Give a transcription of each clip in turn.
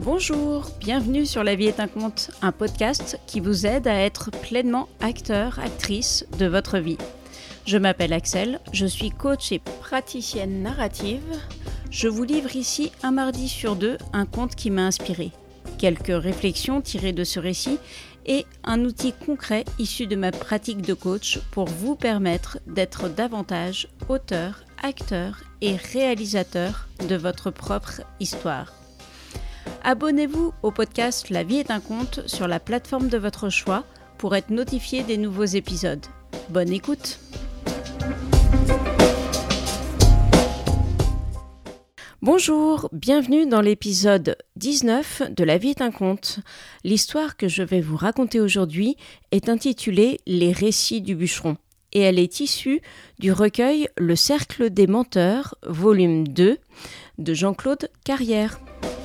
Bonjour, bienvenue sur La vie est un conte, un podcast qui vous aide à être pleinement acteur, actrice de votre vie. Je m'appelle Axel, je suis coach et praticienne narrative. Je vous livre ici un mardi sur deux un conte qui m'a inspiré. Quelques réflexions tirées de ce récit et un outil concret issu de ma pratique de coach pour vous permettre d'être davantage auteur, acteur et réalisateur de votre propre histoire. Abonnez-vous au podcast La vie est un conte sur la plateforme de votre choix pour être notifié des nouveaux épisodes. Bonne écoute! Bonjour, bienvenue dans l'épisode 19 de La vie est un conte. L'histoire que je vais vous raconter aujourd'hui est intitulée « Les récits du bûcheron » et elle est issue du recueil « Le cercle des menteurs » volume 2 de Jean-Claude Carrière.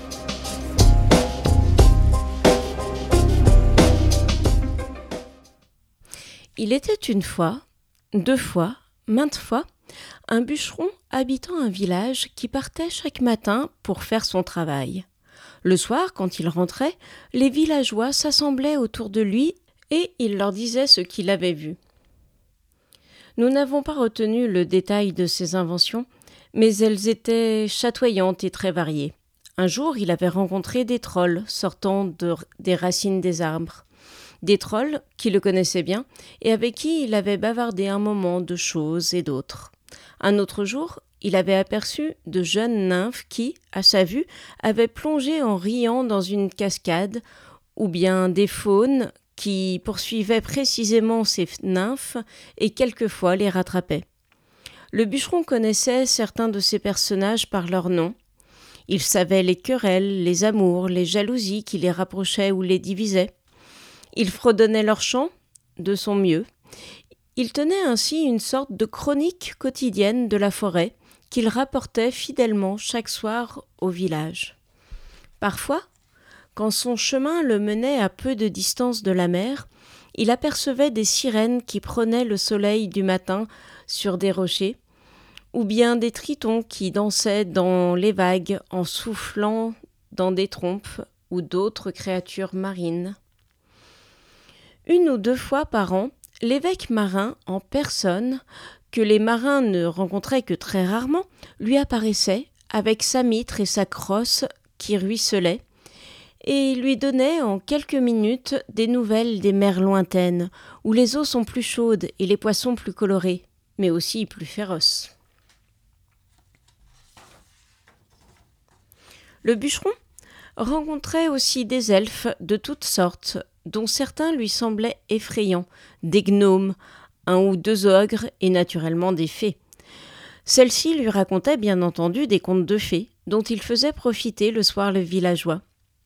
Il était une fois, deux fois, maintes fois, un bûcheron habitant un village qui partait chaque matin pour faire son travail. Le soir, quand il rentrait, les villageois s'assemblaient autour de lui et il leur disait ce qu'il avait vu. Nous n'avons pas retenu le détail de ses inventions, mais elles étaient chatoyantes et très variées. Un jour, il avait rencontré des trolls sortant des racines des arbres. Des trolls qui le connaissaient bien et avec qui il avait bavardé un moment de choses et d'autres. Un autre jour, il avait aperçu de jeunes nymphes qui, à sa vue, avaient plongé en riant dans une cascade, ou bien des faunes qui poursuivaient précisément ces nymphes et quelquefois les rattrapaient. Le bûcheron connaissait certains de ces personnages par leur nom. Il savait les querelles, les amours, les jalousies qui les rapprochaient ou les divisaient. Il fredonnait leurs chants de son mieux. Il tenait ainsi une sorte de chronique quotidienne de la forêt qu'il rapportait fidèlement chaque soir au village. Parfois, quand son chemin le menait à peu de distance de la mer, il apercevait des sirènes qui prenaient le soleil du matin sur des rochers, ou bien des tritons qui dansaient dans les vagues en soufflant dans des trompes ou d'autres créatures marines. Une ou deux fois par an, l'évêque marin en personne, que les marins ne rencontraient que très rarement, lui apparaissait avec sa mitre et sa crosse qui ruisselaient, et lui donnait en quelques minutes des nouvelles des mers lointaines, où les eaux sont plus chaudes et les poissons plus colorés, mais aussi plus féroces. Le bûcheron rencontrait aussi des elfes de toutes sortes, dont certains lui semblaient effrayants, des gnomes, un ou deux ogres et naturellement des fées. Celles-ci lui racontaient bien entendu des contes de fées, dont il faisait profiter le soir le villageois.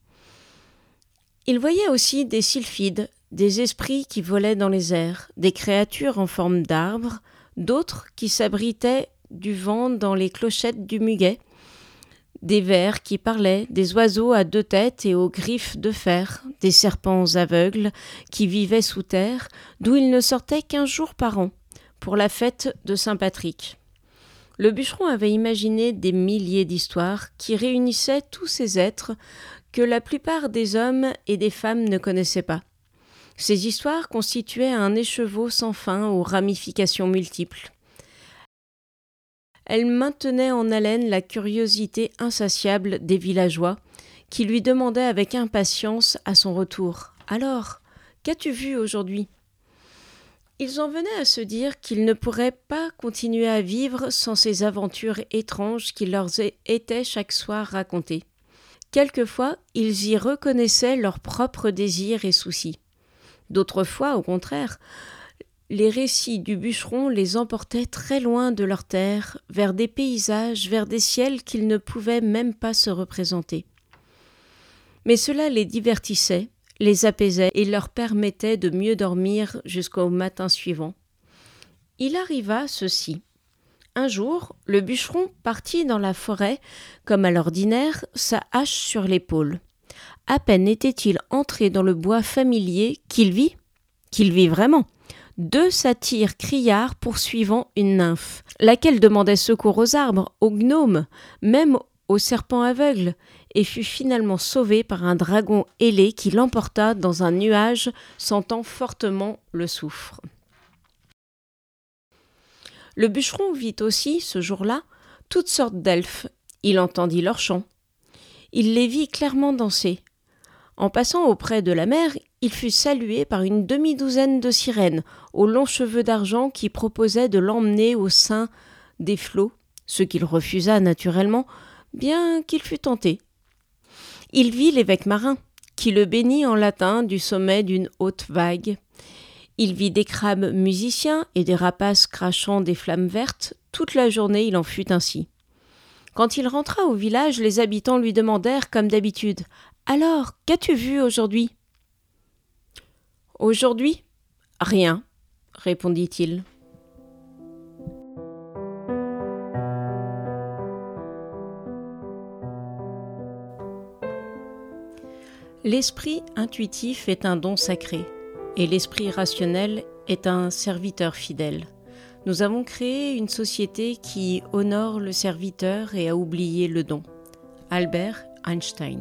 Il voyait aussi des sylphides, des esprits qui volaient dans les airs, des créatures en forme d'arbres, d'autres qui s'abritaient du vent dans les clochettes du muguet, des vers qui parlaient, des oiseaux à deux têtes et aux griffes de fer, des serpents aveugles qui vivaient sous terre, d'où ils ne sortaient qu'1 jour par an, pour la fête de Saint-Patrick. Le bûcheron avait imaginé des milliers d'histoires qui réunissaient tous ces êtres que la plupart des hommes et des femmes ne connaissaient pas. Ces histoires constituaient un écheveau sans fin aux ramifications multiples. Elle maintenait en haleine la curiosité insatiable des villageois, qui lui demandaient avec impatience à son retour « Alors, qu'as-tu vu aujourd'hui ?» Ils en venaient à se dire qu'ils ne pourraient pas continuer à vivre sans ces aventures étranges qui leur étaient chaque soir racontées. Quelquefois, ils y reconnaissaient leurs propres désirs et soucis. D'autres fois, au contraire, les récits du bûcheron les emportaient très loin de leur terre, vers des paysages, vers des ciels qu'ils ne pouvaient même pas se représenter. Mais cela les divertissait, les apaisait et leur permettait de mieux dormir jusqu'au matin suivant. Il arriva ceci. Un jour, le bûcheron partit dans la forêt, comme à l'ordinaire, sa hache sur l'épaule. À peine était-il entré dans le bois familier qu'il vit vraiment, 2 satyres criards poursuivant une nymphe, laquelle demandait secours aux arbres, aux gnomes, même au serpent aveugle et fut finalement sauvé par un dragon ailé qui l'emporta dans un nuage, sentant fortement le soufre. Le bûcheron vit aussi, ce jour-là, toutes sortes d'elfes. Il entendit leurs chants. Il les vit clairement danser. En passant auprès de la mer, il fut salué par une demi-douzaine de sirènes, aux longs cheveux d'argent qui proposaient de l'emmener au sein des flots, ce qu'il refusa naturellement, bien qu'il fût tenté. Il vit l'évêque marin, qui le bénit en latin du sommet d'une haute vague. Il vit des crabes musiciens et des rapaces crachant des flammes vertes. Toute la journée, il en fut ainsi. Quand il rentra au village, les habitants lui demandèrent, comme d'habitude, « Alors, qu'as-tu vu aujourd'hui ?»« Aujourd'hui ? Rien, » répondit-il. L'esprit intuitif est un don sacré, et l'esprit rationnel est un serviteur fidèle. Nous avons créé une société qui honore le serviteur et a oublié le don. Albert Einstein.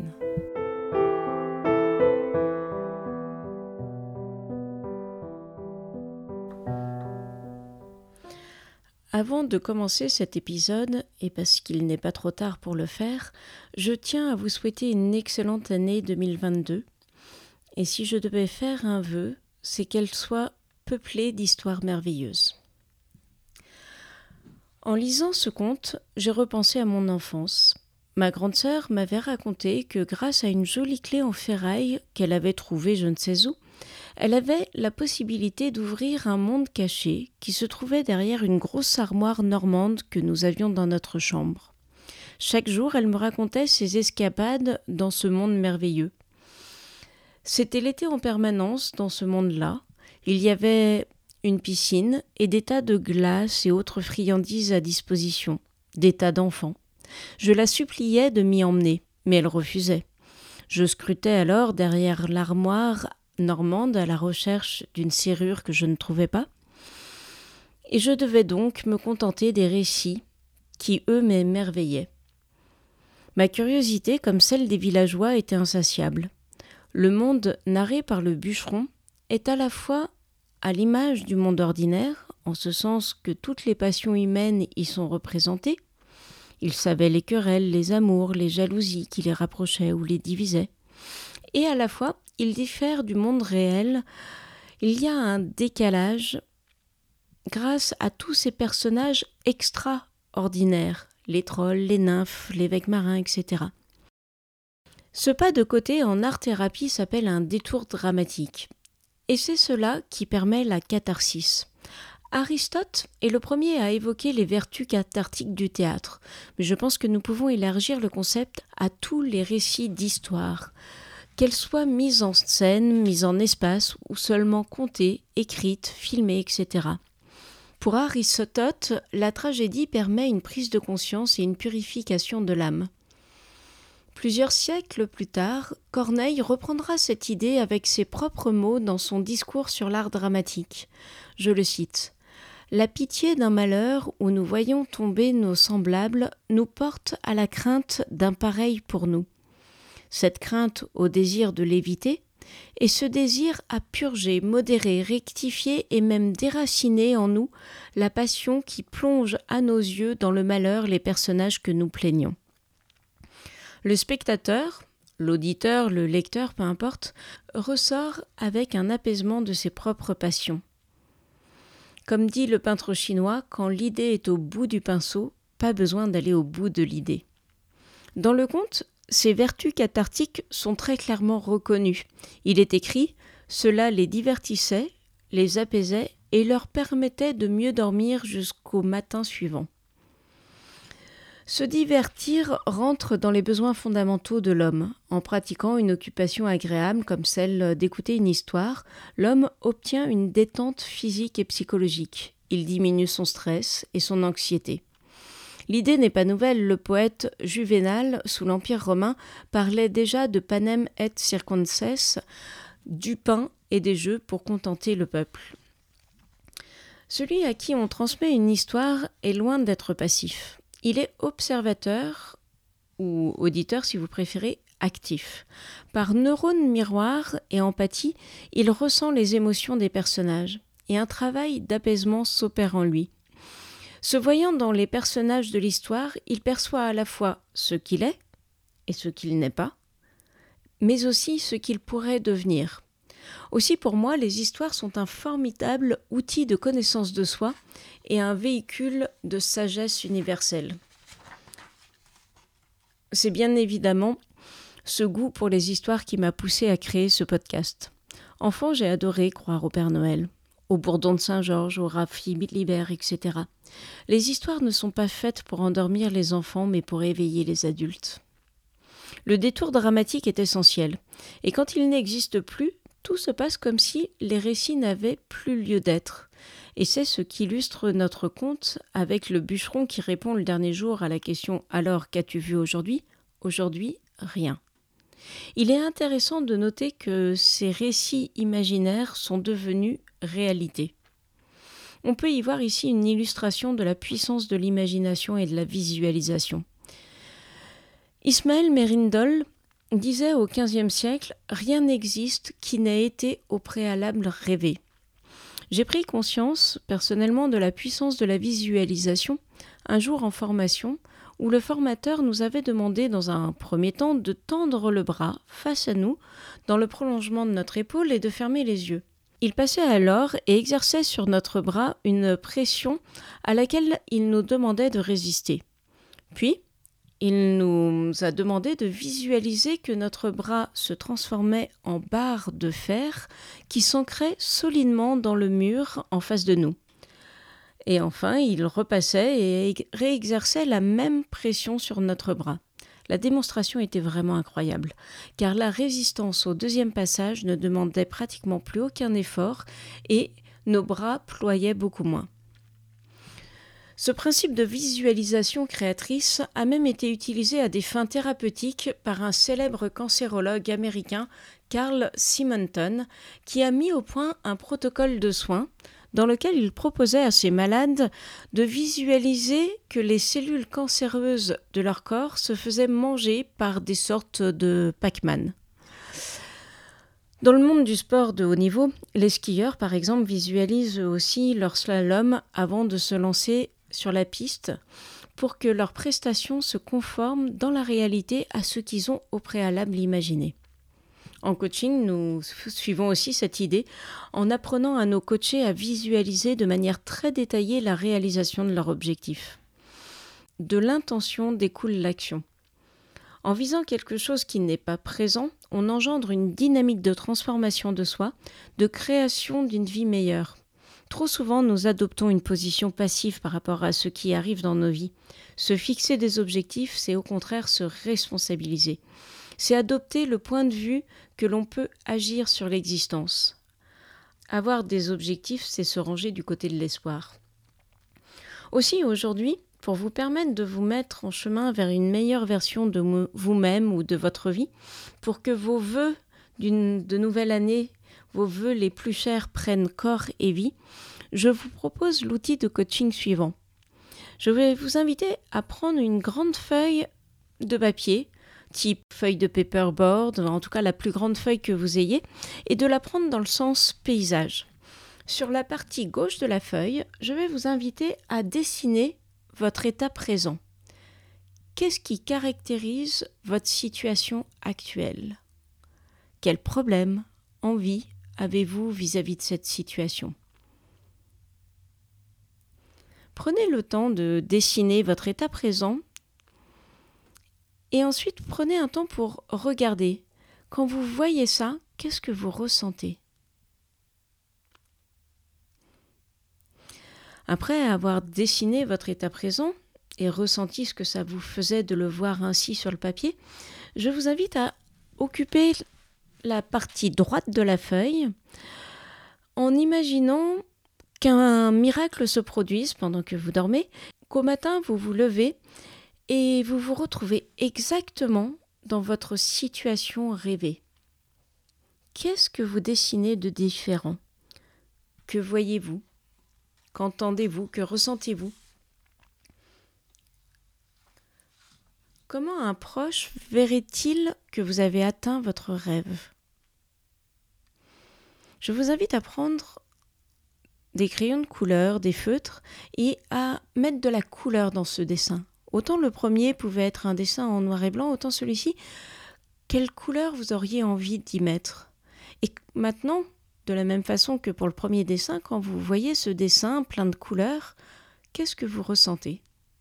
Avant de commencer cet épisode, et parce qu'il n'est pas trop tard pour le faire, je tiens à vous souhaiter une excellente année 2022. Et si je devais faire un vœu, c'est qu'elle soit peuplée d'histoires merveilleuses. En lisant ce conte, j'ai repensé à mon enfance. Ma grande sœur m'avait raconté que grâce à une jolie clé en ferraille qu'elle avait trouvée je ne sais où, elle avait la possibilité d'ouvrir un monde caché qui se trouvait derrière une grosse armoire normande que nous avions dans notre chambre. Chaque jour, elle me racontait ses escapades dans ce monde merveilleux. C'était l'été en permanence dans ce monde-là. Il y avait une piscine et des tas de glace et autres friandises à disposition, des tas d'enfants. Je la suppliais de m'y emmener, mais elle refusait. Je scrutais alors derrière l'armoire normande à la recherche d'une serrure que je ne trouvais pas, et je devais donc me contenter des récits qui, eux, m'émerveillaient. Ma curiosité, comme celle des villageois, était insatiable. Le monde narré par le bûcheron est à la fois à l'image du monde ordinaire, en ce sens que toutes les passions humaines y sont représentées. Il savait les querelles, les amours, les jalousies qui les rapprochaient ou les divisaient. Et à la fois, il diffère du monde réel. Il y a un décalage grâce à tous ces personnages extraordinaires, les trolls, les nymphes, l'évêque marin, etc. Ce pas de côté en art-thérapie s'appelle un détour dramatique. Et c'est cela qui permet la catharsis. Aristote est le premier à évoquer les vertus cathartiques du théâtre, mais je pense que nous pouvons élargir le concept à tous les récits d'histoire, qu'elles soient mises en scène, mises en espace ou seulement contées, écrites, filmées, etc. Pour Aristote, la tragédie permet une prise de conscience et une purification de l'âme. Plusieurs siècles plus tard, Corneille reprendra cette idée avec ses propres mots dans son discours sur l'art dramatique. Je le cite. « La pitié d'un malheur où nous voyons tomber nos semblables nous porte à la crainte d'un pareil pour nous. Cette crainte au désir de l'éviter, et ce désir à purger, modérer, rectifier et même déraciner en nous la passion qui plonge à nos yeux dans le malheur les personnages que nous plaignons. » Le spectateur, l'auditeur, le lecteur, peu importe, ressort avec un apaisement de ses propres passions. Comme dit le peintre chinois, quand l'idée est au bout du pinceau, pas besoin d'aller au bout de l'idée. Dans le conte, ces vertus cathartiques sont très clairement reconnues. Il est écrit « Cela les divertissait, les apaisait et leur permettait de mieux dormir jusqu'au matin suivant. » Se divertir rentre dans les besoins fondamentaux de l'homme. En pratiquant une occupation agréable comme celle d'écouter une histoire, l'homme obtient une détente physique et psychologique. Il diminue son stress et son anxiété. L'idée n'est pas nouvelle, le poète Juvénal, sous l'Empire romain, parlait déjà de panem et circenses, du pain et des jeux pour contenter le peuple. Celui à qui on transmet une histoire est loin d'être passif. Il est observateur ou auditeur si vous préférez, actif. Par neurones miroirs et empathie, il ressent les émotions des personnages et un travail d'apaisement s'opère en lui. Se voyant dans les personnages de l'histoire, il perçoit à la fois ce qu'il est et ce qu'il n'est pas, mais aussi ce qu'il pourrait devenir. Aussi pour moi, les histoires sont un formidable outil de connaissance de soi et un véhicule de sagesse universelle. C'est bien évidemment ce goût pour les histoires qui m'a poussé à créer ce podcast. Enfant, j'ai adoré croire au Père Noël, au bourdon de Saint-Georges, au Raphi-Libère, etc. Les histoires ne sont pas faites pour endormir les enfants, mais pour éveiller les adultes. Le détour dramatique est essentiel, et quand il n'existe plus, tout se passe comme si les récits n'avaient plus lieu d'être. Et c'est ce qu'illustre notre conte avec le bûcheron qui répond le dernier jour à la question « Alors, qu'as-tu vu aujourd'hui ?» Aujourd'hui, rien. Il est intéressant de noter que ces récits imaginaires sont devenus réalité. On peut y voir ici une illustration de la puissance de l'imagination et de la visualisation. Ismaël Mérindol disait au XVe siècle « Rien n'existe qui n'ait été au préalable rêvé ». J'ai pris conscience personnellement de la puissance de la visualisation un jour en formation où le formateur nous avait demandé dans un premier temps de tendre le bras face à nous dans le prolongement de notre épaule et de fermer les yeux. Il passait alors et exerçait sur notre bras une pression à laquelle il nous demandait de résister. Puis, il nous a demandé de visualiser que notre bras se transformait en barre de fer qui s'ancrait solidement dans le mur en face de nous. Et enfin, il repassait et réexerçait la même pression sur notre bras. La démonstration était vraiment incroyable, car la résistance au deuxième passage ne demandait pratiquement plus aucun effort et nos bras ployaient beaucoup moins. Ce principe de visualisation créatrice a même été utilisé à des fins thérapeutiques par un célèbre cancérologue américain, Carl Simonton, qui a mis au point un protocole de soins dans lequel il proposait à ses malades de visualiser que les cellules cancéreuses de leur corps se faisaient manger par des sortes de Pac-Man. Dans le monde du sport de haut niveau, les skieurs, par exemple, visualisent aussi leur slalom avant de se lancer sur la piste pour que leurs prestations se conforment dans la réalité à ce qu'ils ont au préalable imaginé. En coaching, nous suivons aussi cette idée en apprenant à nos coachés à visualiser de manière très détaillée la réalisation de leur objectif. De l'intention découle l'action. En visant quelque chose qui n'est pas présent, on engendre une dynamique de transformation de soi, de création d'une vie meilleure. Trop souvent, nous adoptons une position passive par rapport à ce qui arrive dans nos vies. Se fixer des objectifs, c'est au contraire se responsabiliser. C'est adopter le point de vue que l'on peut agir sur l'existence. Avoir des objectifs, c'est se ranger du côté de l'espoir. Aussi, aujourd'hui, pour vous permettre de vous mettre en chemin vers une meilleure version de vous-même ou de votre vie, pour que vos vœux de nouvelle année, vos vœux les plus chers prennent corps et vie, je vous propose l'outil de coaching suivant. Je vais vous inviter à prendre une grande feuille de papier, type feuille de paperboard, en tout cas la plus grande feuille que vous ayez, et de la prendre dans le sens paysage. Sur la partie gauche de la feuille, je vais vous inviter à dessiner votre état présent. Qu'est-ce qui caractérise votre situation actuelle ? Quels problèmes, envies avez-vous vis-à-vis de cette situation ? Prenez le temps de dessiner votre état présent et ensuite prenez un temps pour regarder. Quand vous voyez ça, qu'est-ce que vous ressentez ? Après avoir dessiné votre état présent et ressenti ce que ça vous faisait de le voir ainsi sur le papier, je vous invite à occuper la partie droite de la feuille en imaginant qu'un miracle se produise pendant que vous dormez, qu'au matin vous vous levez et vous vous retrouvez exactement dans votre situation rêvée. Qu'est-ce que vous dessinez de différent ? Que voyez-vous ? Qu'entendez-vous ? Que ressentez-vous ? comment un proche verrait-il que vous avez atteint votre rêve ? Je vous invite à prendre des crayons de couleur, des feutres et à mettre de la couleur dans ce dessin. Autant le premier pouvait être un dessin en noir et blanc, autant celui-ci, quelle couleur vous auriez envie d'y mettre ? Et maintenant, de la même façon que pour le premier dessin, quand vous voyez ce dessin plein de couleurs, qu'est-ce que vous ressentez ?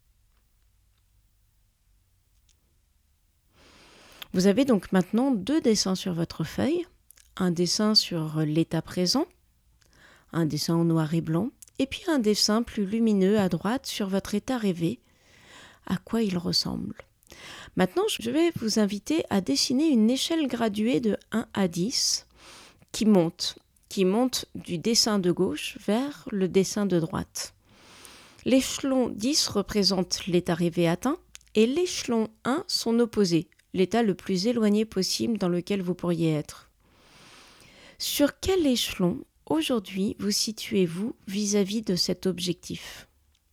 Vous avez donc maintenant 2 dessins sur votre feuille, un dessin sur l'état présent, un dessin en noir et blanc, et puis un dessin plus lumineux à droite sur votre état rêvé, à quoi il ressemble. Maintenant, je vais vous inviter à dessiner une échelle graduée de 1 à 10 qui monte du dessin de gauche vers le dessin de droite. L'échelon 10 représente l'état rêvé atteint et l'échelon 1 son opposé, l'état le plus éloigné possible dans lequel vous pourriez être. Sur quel échelon aujourd'hui vous situez-vous vis-à-vis de cet objectif ?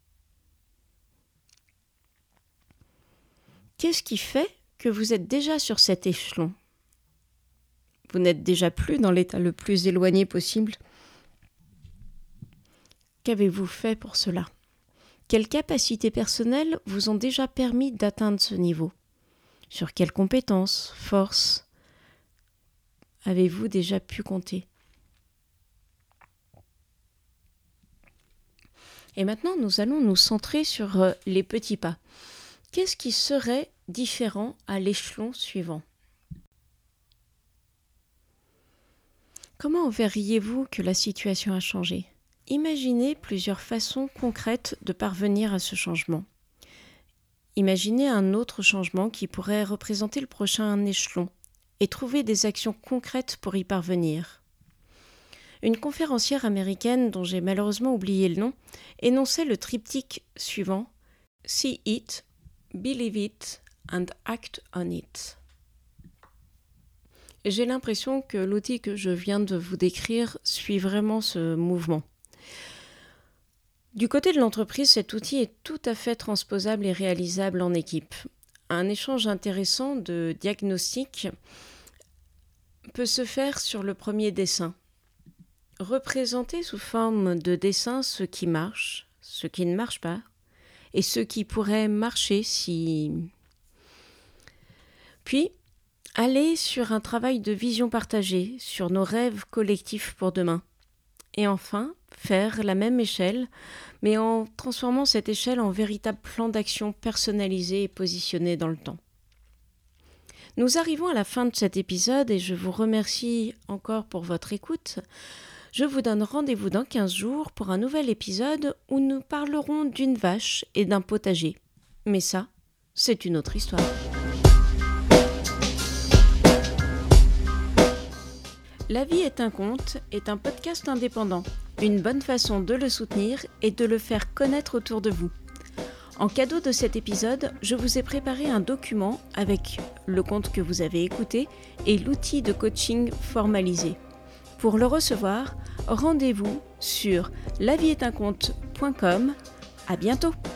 Qu'est-ce qui fait que vous êtes déjà sur cet échelon ? Vous n'êtes déjà plus dans l'état le plus éloigné possible. Qu'avez-vous fait pour cela ? Quelles capacités personnelles vous ont déjà permis d'atteindre ce niveau ? Sur quelles compétences, forces avez-vous déjà pu compter ? Et maintenant, nous allons nous centrer sur les petits pas. Qu'est-ce qui serait différent à l'échelon suivant ? Comment verriez-vous que la situation a changé ? Imaginez plusieurs façons concrètes de parvenir à ce changement. Imaginez un autre changement qui pourrait représenter le prochain échelon et trouvez des actions concrètes pour y parvenir. Une conférencière américaine, dont j'ai malheureusement oublié le nom, énonçait le triptyque suivant « See it, believe it and act on it ». J'ai l'impression que l'outil que je viens de vous décrire suit vraiment ce mouvement. Du côté de l'entreprise, cet outil est tout à fait transposable et réalisable en équipe. Un échange intéressant de diagnostic peut se faire sur le premier dessin. Représenter sous forme de dessin ce qui marche, ce qui ne marche pas, et ce qui pourrait marcher si... Puis, aller sur un travail de vision partagée, sur nos rêves collectifs pour demain. Et enfin, faire la même échelle, mais en transformant cette échelle en véritable plan d'action personnalisé et positionné dans le temps. Nous arrivons à la fin de cet épisode et je vous remercie encore pour votre écoute. Je vous donne rendez-vous dans 15 jours pour un nouvel épisode où nous parlerons d'une vache et d'un potager. Mais ça, c'est une autre histoire. La vie est un conte est un podcast indépendant. Une bonne façon de le soutenir est de le faire connaître autour de vous. En cadeau de cet épisode, je vous ai préparé un document avec le conte que vous avez écouté et l'outil de coaching formalisé. Pour le recevoir, rendez-vous sur lavieestunconte.com. À bientôt!